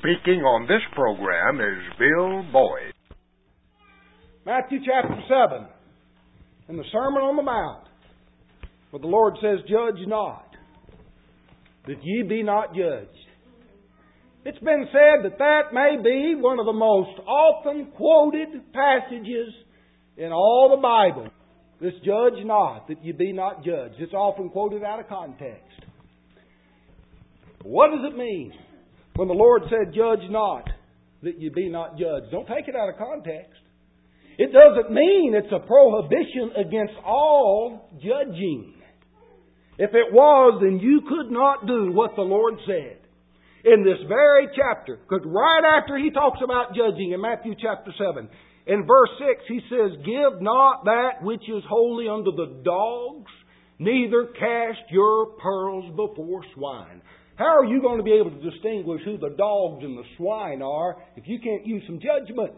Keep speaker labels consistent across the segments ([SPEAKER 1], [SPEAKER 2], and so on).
[SPEAKER 1] Speaking on this program is Bill Boyd.
[SPEAKER 2] Matthew chapter 7, in the Sermon on the Mount, where the Lord says, "Judge not, that ye be not judged." It's been said that may be one of the most often quoted passages in all the Bible. This "judge not, that ye be not judged." It's often quoted out of context. What does it mean when the Lord said, "Judge not, that ye be not judged"? Don't take it out of context. It doesn't mean it's a prohibition against all judging. If it was, then you could not do what the Lord said in this very chapter. Because right after He talks about judging in Matthew chapter 7, in verse 6, He says, "Give not that which is holy unto the dogs, neither cast your pearls before swine." How are you going to be able to distinguish who the dogs and the swine are if you can't use some judgment?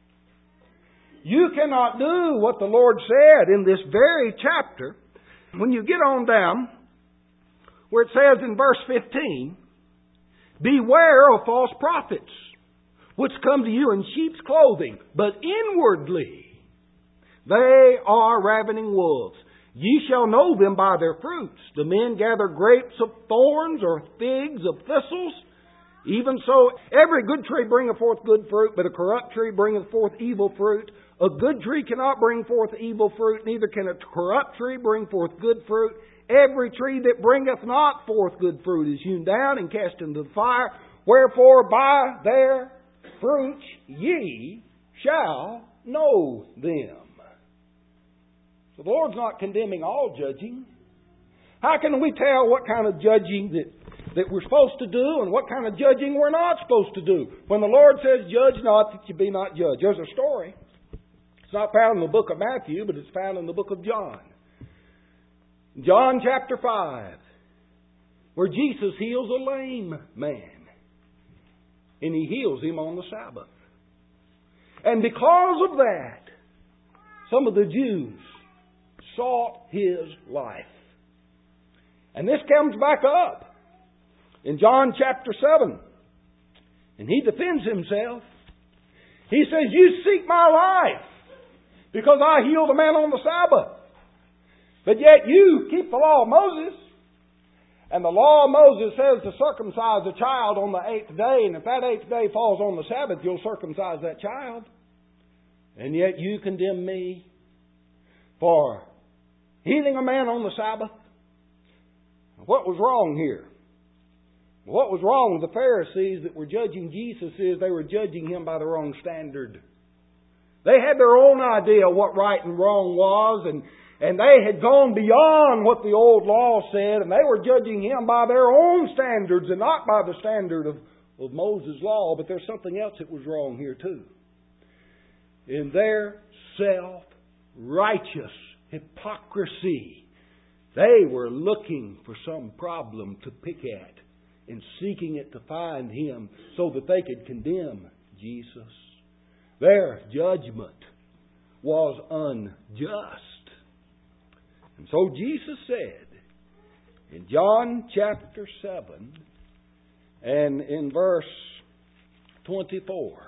[SPEAKER 2] You cannot do what the Lord said in this very chapter. When you get on down, where it says in verse 15, "Beware of false prophets, which come to you in sheep's clothing, but inwardly they are ravening wolves. Ye shall know them by their fruits. Do men gather grapes of thorns or figs of thistles? Even so, every good tree bringeth forth good fruit, but a corrupt tree bringeth forth evil fruit. A good tree cannot bring forth evil fruit, neither can a corrupt tree bring forth good fruit. Every tree that bringeth not forth good fruit is hewn down and cast into the fire. Wherefore by their fruits ye shall know them." So the Lord's not condemning all judging. How can we tell what kind of judging that we're supposed to do and what kind of judging we're not supposed to do? When the Lord says, "Judge not, that you be not judged." There's a story. It's not found in the book of Matthew, but it's found in the book of John. John chapter 5, where Jesus heals a lame man. And He heals him on the Sabbath. And because of that, some of the Jews sought His life. And this comes back up in John chapter 7. And He defends Himself. He says, "You seek my life because I healed a man on the Sabbath. But yet you keep the law of Moses. And the law of Moses says to circumcise a child on the 8th day. And if that 8th day falls on the Sabbath, you'll circumcise that child. And yet you condemn me for healing a man on the Sabbath." What was wrong here? What was wrong with the Pharisees that were judging Jesus is they were judging Him by the wrong standard. They had their own idea of what right and wrong was, and they had gone beyond what the old law said, and they were judging Him by their own standards and not by the standard of Moses' law. But there's something else that was wrong here too. In their self-righteous hypocrisy, they were looking for some problem to pick at and seeking it to find Him so that they could condemn Jesus. Their judgment was unjust. And so Jesus said in John chapter 7 and in verse 24,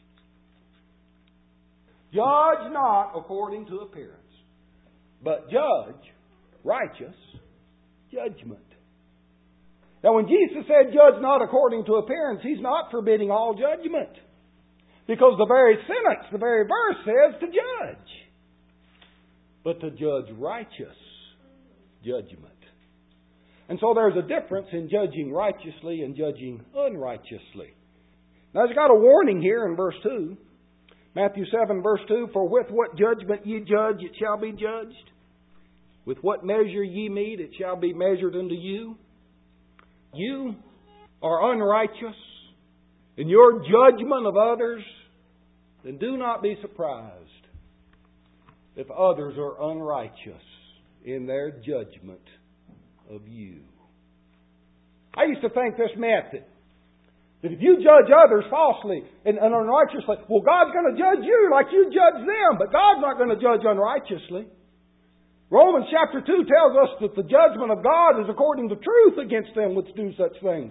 [SPEAKER 2] "Judge not according to appearance, but judge righteous judgment." Now when Jesus said, "Judge not according to appearance," He's not forbidding all judgment. Because the very sentence, the very verse says to judge. But to judge righteous judgment. And so there's a difference in judging righteously and judging unrighteously. Now there's got a warning here in verse 2. Matthew 7 verse 2, "For with what judgment ye judge, it shall be judged. With what measure ye mete, it shall be measured unto you." You are unrighteous in your judgment of others, then do not be surprised if others are unrighteous in their judgment of you. I used to think this meant that if you judge others falsely and unrighteously, well, God's going to judge you like you judge them, but God's not going to judge unrighteously. Romans chapter 2 tells us that the judgment of God is according to truth against them which do such things.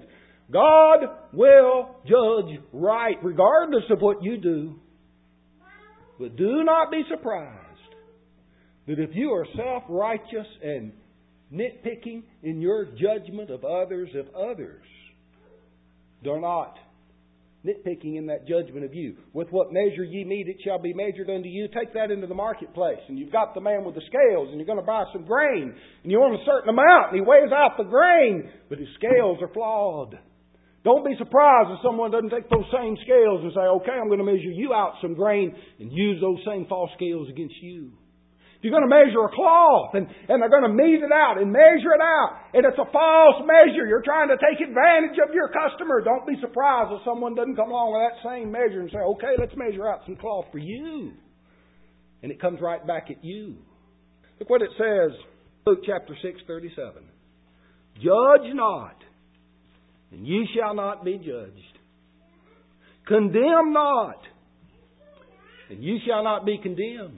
[SPEAKER 2] God will judge right, regardless of what you do. But do not be surprised that if you are self-righteous and nitpicking in your judgment of others, if others do not nitpicking in that judgment of you. With what measure ye mete, it shall be measured unto you. Take that into the marketplace, and you've got the man with the scales, and you're going to buy some grain, and you want a certain amount, and he weighs out the grain, but his scales are flawed. Don't be surprised if someone doesn't take those same scales and say, okay, I'm going to measure you out some grain, and use those same false scales against you. You're going to measure a cloth, and they're going to mete it out and measure it out. And it's a false measure. You're trying to take advantage of your customer. Don't be surprised if someone doesn't come along with that same measure and say, okay, let's measure out some cloth for you. And it comes right back at you. Look what it says, Luke chapter 6:37. Judge not, and ye shall not be judged. Condemn not, and ye shall not be condemned.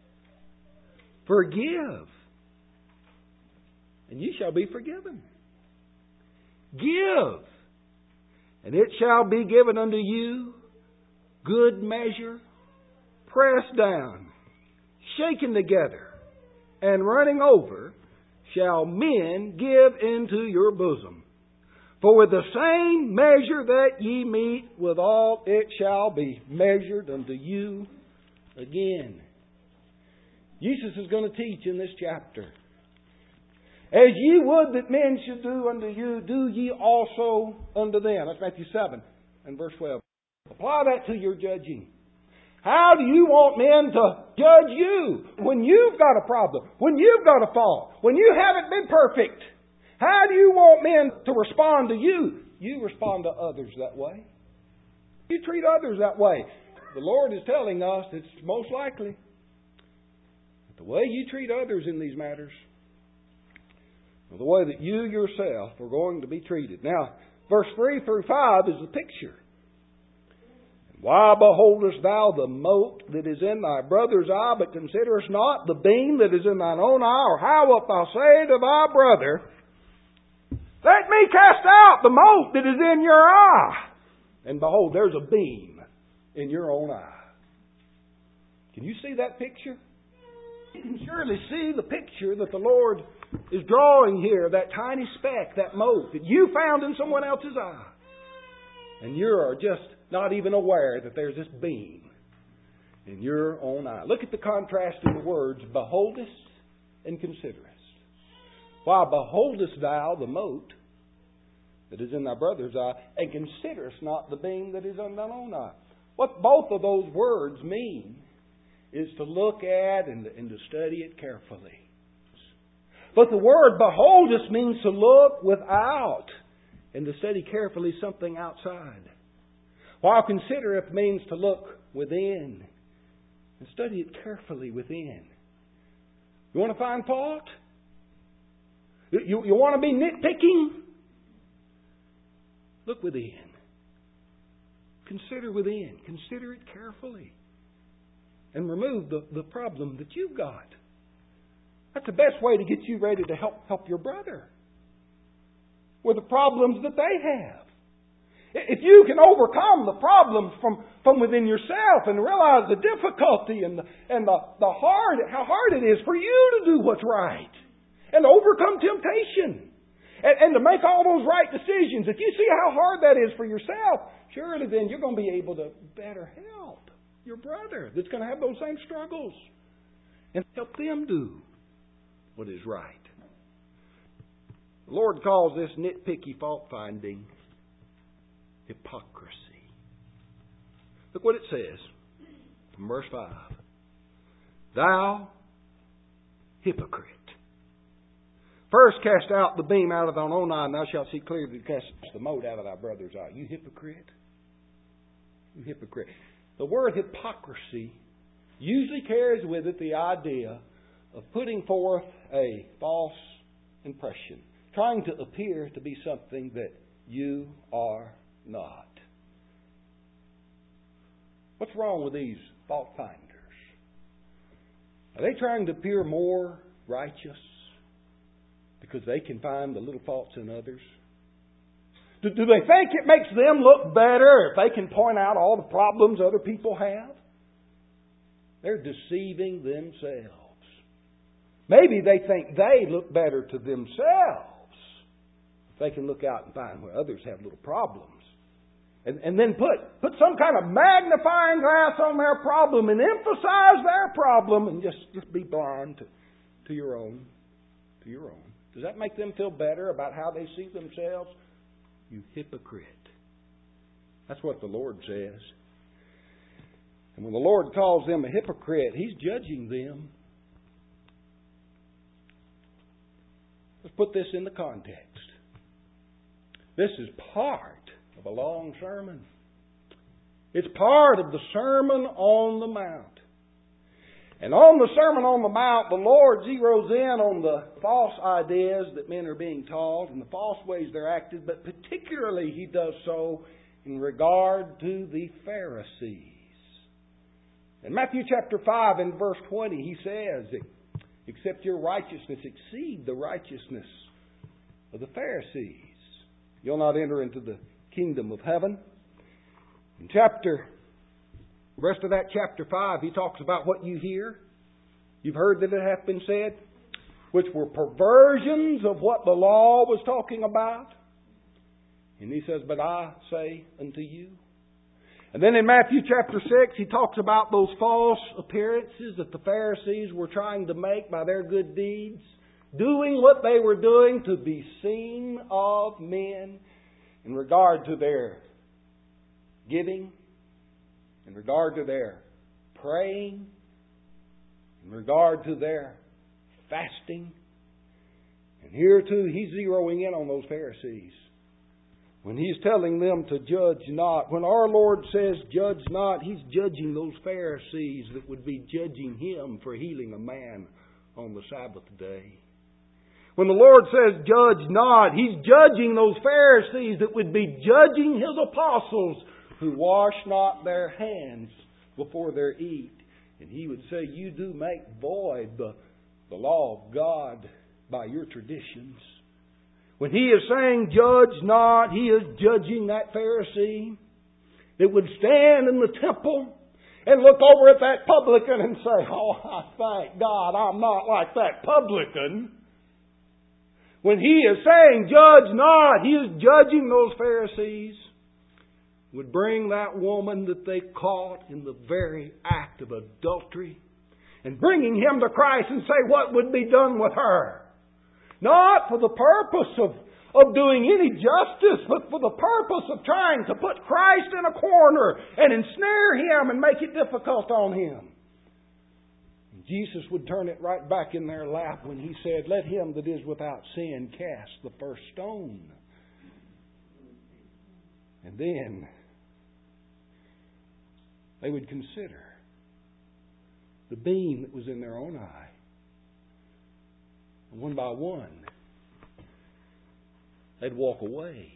[SPEAKER 2] Forgive, and ye shall be forgiven. Give, and it shall be given unto you. Good measure, pressed down, shaken together, and running over, shall men give into your bosom. For with the same measure that ye mete withal, it shall be measured unto you again. Jesus is going to teach in this chapter. As ye would that men should do unto you, do ye also unto them. That's Matthew 7 and verse 12. Apply that to your judging. How do you want men to judge you when you've got a problem, when you've got a fault, when you haven't been perfect? How do you want men to respond to you? You respond to others that way. You treat others that way. The Lord is telling us it's most likely the way you treat others in these matters, the way that you yourself are going to be treated. Now, verse 3 through 5 is the picture. Why beholdest thou the mote that is in thy brother's eye, but considerest not the beam that is in thine own eye? Or how wilt thou say to thy brother, let me cast out the mote that is in your eye? And behold, there's a beam in your own eye. Can you see that picture? You can surely see the picture that the Lord is drawing here, that tiny speck, that mote that you found in someone else's eye. And you are just not even aware that there's this beam in your own eye. Look at the contrast in the words, beholdest and considerest. Why beholdest thou the mote that is in thy brother's eye, and considerest not the beam that is in thine own eye? What both of those words mean is to look at and to study it carefully. But the word beholdest means to look without and to study carefully something outside. While considereth means to look within and study it carefully within. You want to find fault? You want to be nitpicking? Look within. Consider within. Consider it carefully. And remove the problem that you've got. That's the best way to get you ready to help your brother with the problems that they have. If you can overcome the problems from within yourself and realize the difficulty and how hard it is for you to do what's right and overcome temptation and to make all those right decisions, if you see how hard that is for yourself, surely then you're going to be able to better help your brother that's going to have those same struggles and help them do what is right. The Lord calls this nitpicky fault finding hypocrisy. Look what it says from verse 5. Thou hypocrite. First cast out the beam out of thine own eye, and thou shalt see clearly to cast the mote out of thy brother's eye. You hypocrite. You hypocrite. The word hypocrisy usually carries with it the idea of putting forth a false impression, trying to appear to be something that you are not. What's wrong with these fault finders? Are they trying to appear more righteous because they can find the little faults in others? Do they think it makes them look better if they can point out all the problems other people have? They're deceiving themselves. Maybe they think they look better to themselves if they can look out and find where others have little problems. And then put some kind of magnifying glass on their problem and emphasize their problem and just be blind to your own. To your own. Does that make them feel better about how they see themselves? You hypocrite. That's what the Lord says. And when the Lord calls them a hypocrite, He's judging them. Let's put this in the context. This is part of a long sermon. It's part of the Sermon on the Mount. And on the Sermon on the Mount, the Lord zeroes in on the false ideas that men are being taught and the false ways they're acted, but particularly He does so in regard to the Pharisees. In Matthew chapter 5 and verse 20, He says, "Except your righteousness exceed the righteousness of the Pharisees, you'll not enter into the kingdom of heaven." In rest of that chapter 5, He talks about what you hear. You've heard that it hath been said, which were perversions of what the law was talking about. And He says, "But I say unto you." And then in Matthew chapter 6, He talks about those false appearances that the Pharisees were trying to make by their good deeds, doing what they were doing to be seen of men in regard to their giving, in regard to their praying, in regard to their fasting. And here too, He's zeroing in on those Pharisees. When He's telling them to judge not, when our Lord says judge not, He's judging those Pharisees that would be judging Him for healing a man on the Sabbath day. When the Lord says judge not, He's judging those Pharisees that would be judging His apostles who wash not their hands before they eat. And He would say, you do make void the law of God by your traditions. When He is saying judge not, He is judging that Pharisee that would stand in the temple and look over at that publican and say, "Oh, I thank God I'm not like that publican." When He is saying judge not, He is judging those Pharisees. Would bring that woman that they caught in the very act of adultery and bringing him to Christ and say what would be done with her. Not for the purpose of doing any justice, but for the purpose of trying to put Christ in a corner and ensnare Him and make it difficult on Him. And Jesus would turn it right back in their lap when He said, "Let him that is without sin cast the first stone." And then they would consider the beam that was in their own eye. And one by one, they'd walk away.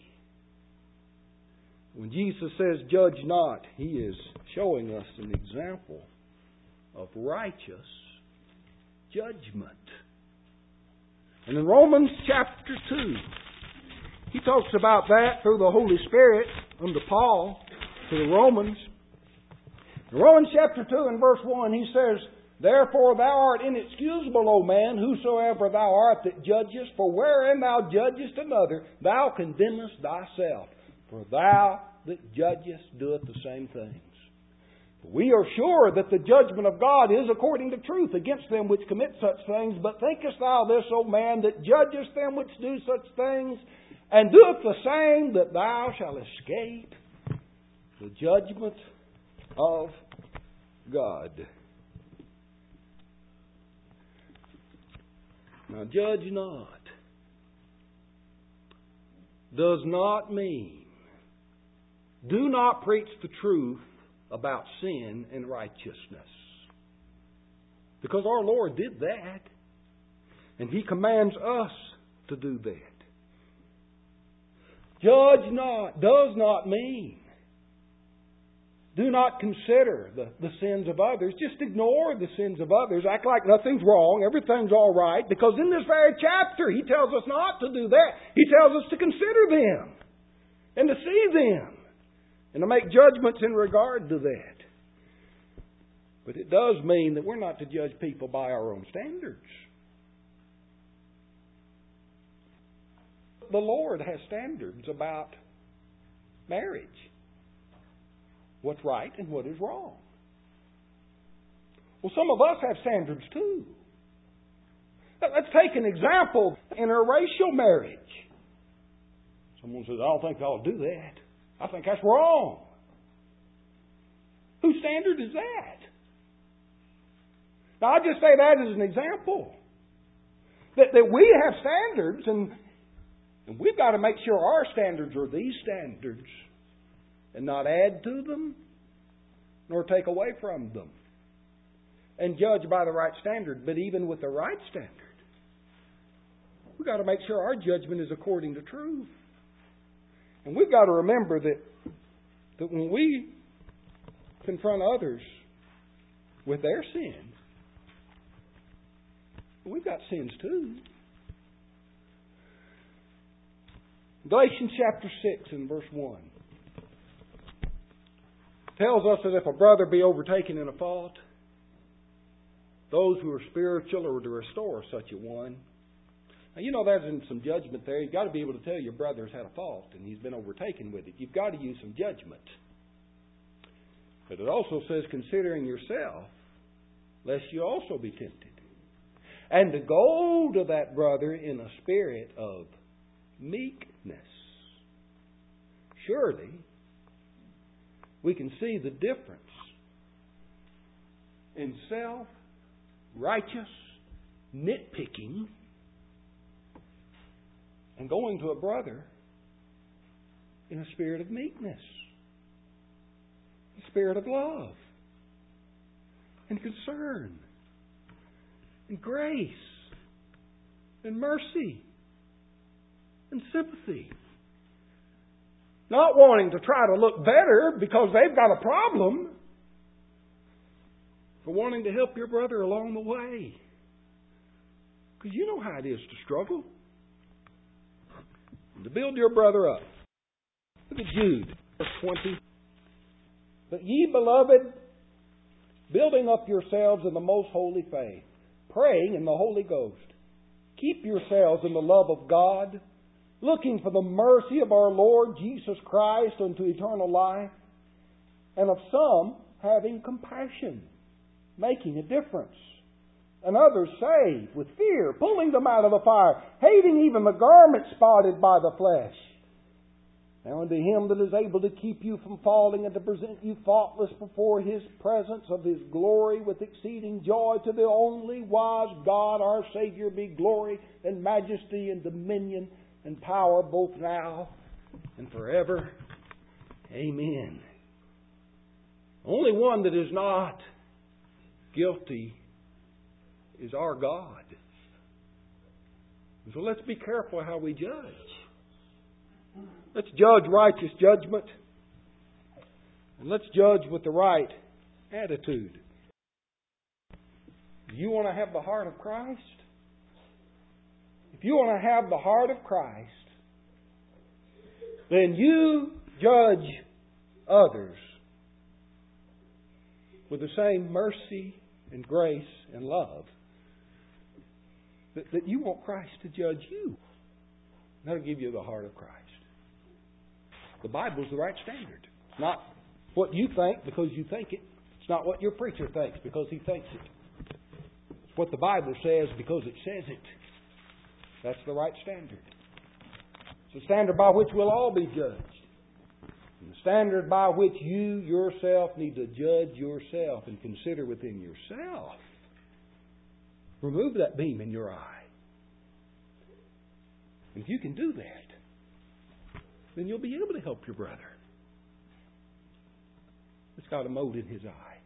[SPEAKER 2] When Jesus says, judge not, He is showing us an example of righteous judgment. And in Romans chapter 2, he talks about that through the Holy Spirit unto Paul to the Romans. In Romans chapter 2 and verse 1, he says, "Therefore thou art inexcusable, O man, whosoever thou art that judgest, for wherein thou judgest another, thou condemnest thyself. For thou that judgest doeth the same things. For we are sure that the judgment of God is according to truth against them which commit such things. But thinkest thou this, O man, that judgest them which do such things, and doeth the same, that thou shalt escape the judgment of God?" Now, judge not does not mean do not preach the truth about sin and righteousness. Because our Lord did that. And He commands us to do that. Judge not does not mean do not consider the sins of others. Just ignore the sins of others. Act like nothing's wrong. Everything's all right. Because in this very chapter, He tells us not to do that. He tells us to consider them. and to see them and to make judgments in regard to that. But it does mean that we're not to judge people by our own standards. The Lord has standards about marriage. What's right and what is wrong. Well, some of us have standards too. Let's take an example. Interracial marriage. Someone says, I don't think I'll do that. I think that's wrong. Whose standard is that? Now, I just say that as an example. That we have standards, and we've got to make sure our standards are these standards and not add to them nor take away from them. And judge by the right standard. But even with the right standard, we've got to make sure our judgment is according to truth. And we've got to remember that when we confront others with their sin, we've got sins too. Galatians chapter 6 and verse 1 tells us that if a brother be overtaken in a fault, those who are spiritual are to restore such a one. Now, you know there's some judgment there. You've got to be able to tell your brother's had a fault and he's been overtaken with it. You've got to use some judgment. But it also says, considering yourself, lest you also be tempted. And to go to that brother in a spirit of meekness. Surely, we can see the difference in self-righteous nitpicking and going to a brother in a spirit of meekness, a spirit of love and concern and grace and mercy and sympathy. Not wanting to try to look better because they've got a problem, but wanting to help your brother along the way. Because you know how it is to struggle. And to build your brother up. Look at Jude, verse 20. But ye, beloved, building up yourselves in the most holy faith, praying in the Holy Ghost, keep yourselves in the love of God, looking for the mercy of our Lord Jesus Christ unto eternal life, and of some having compassion, making a difference, and others saved with fear, pulling them out of the fire, hating even the garment spotted by the flesh. Now unto Him that is able to keep you from falling and to present you faultless before His presence of His glory with exceeding joy, to the only wise God our Savior be glory and majesty and dominion and power both now and forever. Amen. Only one that is not guilty is our God. So let's be careful how we judge. Let's judge righteous judgment. And let's judge with the right attitude. Do you want to have the heart of Christ? If you want to have the heart of Christ, then you judge others with the same mercy and grace and love that you want Christ to judge you. That'll give you the heart of Christ. The Bible's the right standard. It's not what you think because you think it. It's not what your preacher thinks because he thinks it. It's what the Bible says because it says it. That's the right standard. It's a standard by which we'll all be judged. And the standard by which you yourself need to judge yourself and consider within yourself. Remove that beam in your eye. And if you can do that, then you'll be able to help your brother. It's got a mote in his eye.